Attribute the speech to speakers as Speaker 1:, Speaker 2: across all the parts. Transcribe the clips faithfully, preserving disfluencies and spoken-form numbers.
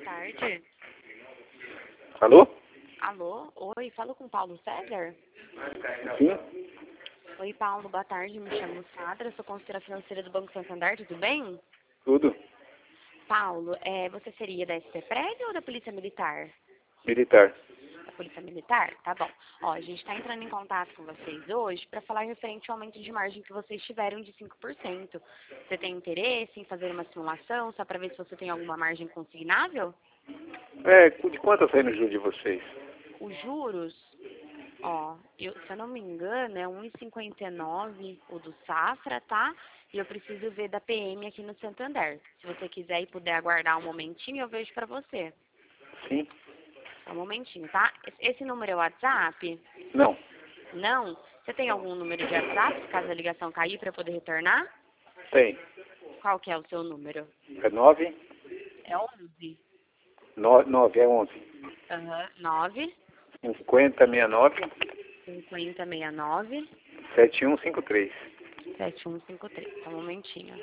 Speaker 1: tarde.
Speaker 2: Alô?
Speaker 1: Alô? Oi, falo com Paulo César?
Speaker 2: Sim?
Speaker 1: Oi, Paulo, boa tarde. Me chamo Sadra, sou consultora financeira do Banco Santander, tudo bem?
Speaker 2: Tudo?
Speaker 1: Paulo, é, você seria da S P Prévio ou da Polícia Militar?
Speaker 2: Militar.
Speaker 1: Da Polícia Militar? Tá bom. Ó, a gente está entrando em contato com vocês hoje para falar referente ao aumento de margem que vocês tiveram de cinco por cento. Você tem interesse em fazer uma simulação só para ver se você tem alguma margem consignável?
Speaker 2: É, de quanto sai no juro de vocês?
Speaker 1: Os juros, ó, eu, se eu não me engano, é um vírgula cinquenta e nove o do Safra, tá? E eu preciso ver da P M aqui no Santander. Se você quiser e puder aguardar um momentinho, eu vejo pra você.
Speaker 2: Sim?
Speaker 1: Só um momentinho, tá? Esse número é o WhatsApp?
Speaker 2: Não.
Speaker 1: Não? Você tem algum número de WhatsApp, caso a ligação cair, pra eu poder retornar?
Speaker 2: Tem.
Speaker 1: Qual que é o seu número?
Speaker 2: É nove?
Speaker 1: É onze.
Speaker 2: No, nove, é onze.
Speaker 1: Aham. nove,
Speaker 2: cinquenta, sessenta e nove,
Speaker 1: cinquenta, sessenta e nove,
Speaker 2: setenta e um cinquenta e três.
Speaker 1: sete um cinco três. Só um momentinho.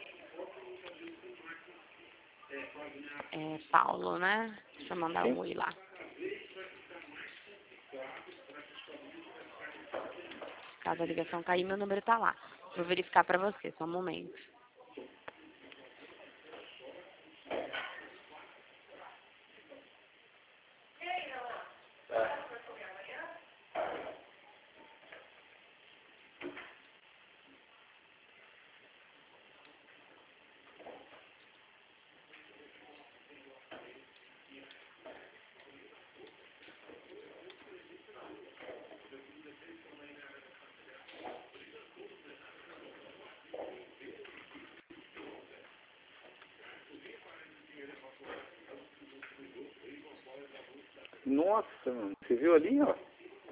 Speaker 1: É Paulo, né? Deixa eu mandar um
Speaker 2: Sim?
Speaker 1: oi lá. Caso a ligação cair, meu número tá lá. Vou verificar pra você, só um momento.
Speaker 2: Nossa, mano. Você viu ali, ó?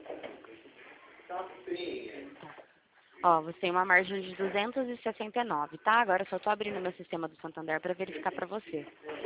Speaker 1: Ó, você tem uma margem de duzentos e sessenta e nove, tá? Agora eu só tô abrindo meu sistema do Santander pra verificar pra você.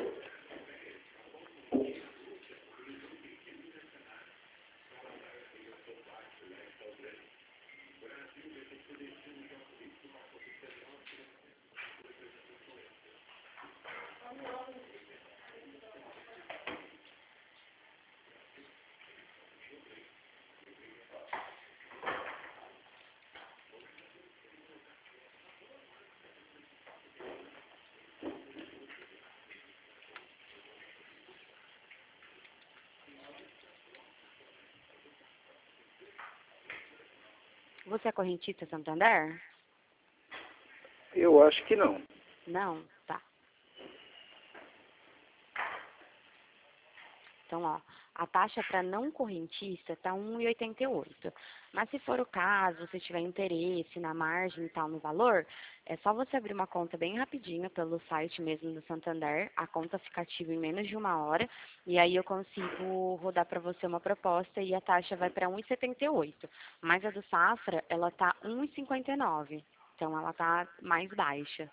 Speaker 1: Você é correntista Santander?
Speaker 2: Eu acho que não.
Speaker 1: Não? Tá. Então, ó, a taxa para não correntista tá um vírgula oitenta e oito. Mas se for o caso, você tiver interesse na margem e tal, no valor, é só você abrir uma conta bem rapidinho pelo site mesmo do Santander. A conta fica ativa em menos de uma hora. E aí eu consigo rodar para você uma proposta e a taxa vai para um vírgula setenta e oito. Mas a do Safra, ela tá um vírgula cinquenta e nove. Então, ela tá mais baixa.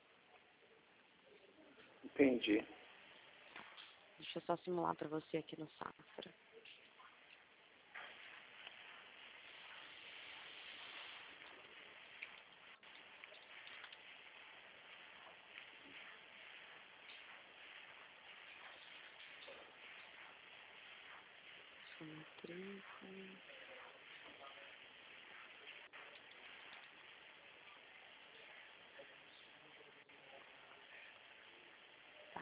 Speaker 2: Entendi.
Speaker 1: Deixa eu só simular para você aqui no Safra. trinta. Tá.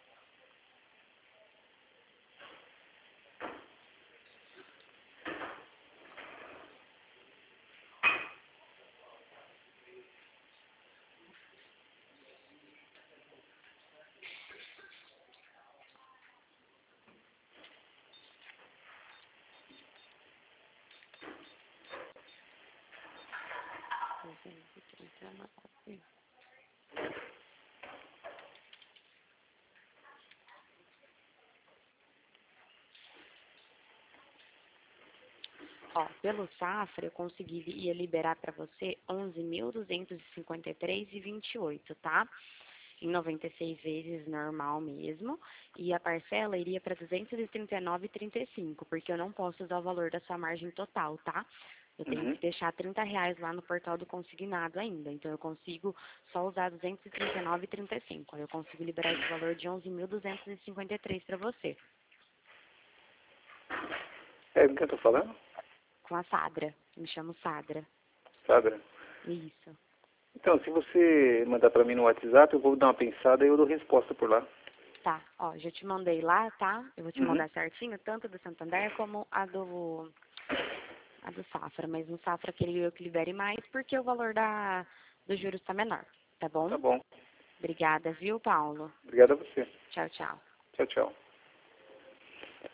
Speaker 1: duzentos e trinta e nove. Ó, pelo Safra, eu conseguiria liberar para você onze mil duzentos e cinquenta e três e vinte e oito, tá? Em noventa e seis vezes normal mesmo. E a parcela iria para duzentos e trinta e nove e trinta e cinco, porque eu não posso usar o valor da sua margem total, tá? Eu tenho
Speaker 2: Uhum.
Speaker 1: que deixar trinta reais lá no portal do consignado ainda. Então, eu consigo só usar duzentos e trinta e nove reais e trinta e cinco centavos. Eu consigo liberar esse valor de onze mil duzentos e cinquenta e três para você.
Speaker 2: É do que eu tô falando?
Speaker 1: Com a Sadra. Me chamo Sadra.
Speaker 2: Sabe?
Speaker 1: Isso.
Speaker 2: Então, se você mandar pra mim no WhatsApp, eu vou dar uma pensada e eu dou resposta por lá.
Speaker 1: Tá, ó, já te mandei lá, tá? Eu vou te
Speaker 2: Uhum.
Speaker 1: mandar certinho, tanto do Santander como a do a do Safra, mas no Safra queria eu que libere mais porque o valor da dos juros está menor, tá
Speaker 2: Tá
Speaker 1: bom?
Speaker 2: bom.
Speaker 1: Obrigada, viu, Paulo?
Speaker 2: Obrigado a você.
Speaker 1: Tchau, tchau.
Speaker 2: Tchau, tchau.